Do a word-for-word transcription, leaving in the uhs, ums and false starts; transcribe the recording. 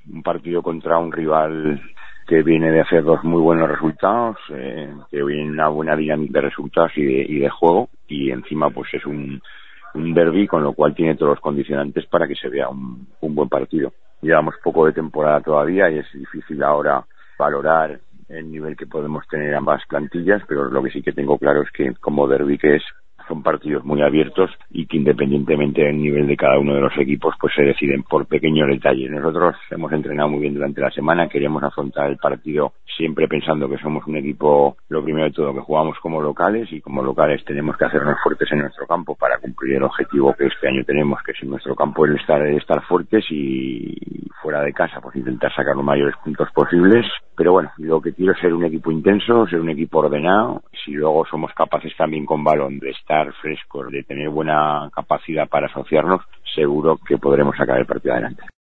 un partido contra un rival que viene de hacer dos muy buenos resultados, eh, que viene una buena dinámica de resultados y de, y de juego, y encima pues es un, un derbi, con lo cual tiene todos los condicionantes para que se vea un, un buen partido. Llevamos poco de temporada todavía y es difícil ahora valorar el nivel que podemos tener ambas plantillas, pero lo que sí que tengo claro es que como derbi que es, son partidos muy abiertos y que independientemente del nivel de cada uno de los equipos, pues se deciden por pequeños detalles. Nosotros hemos entrenado muy bien durante la semana, queremos afrontar el partido siempre pensando que somos un equipo, lo primero de todo, que jugamos como locales, y como locales tenemos que hacernos fuertes en nuestro campo para cumplir el objetivo que este año tenemos, que es en nuestro campo el estar, el estar fuertes, y fuera de casa pues intentar sacar los mayores puntos posibles. Pero bueno, lo que quiero es ser un equipo intenso, ser un equipo ordenado. Si luego somos capaces también con balón de estar frescos, de tener buena capacidad para asociarnos, seguro que podremos sacar el partido adelante.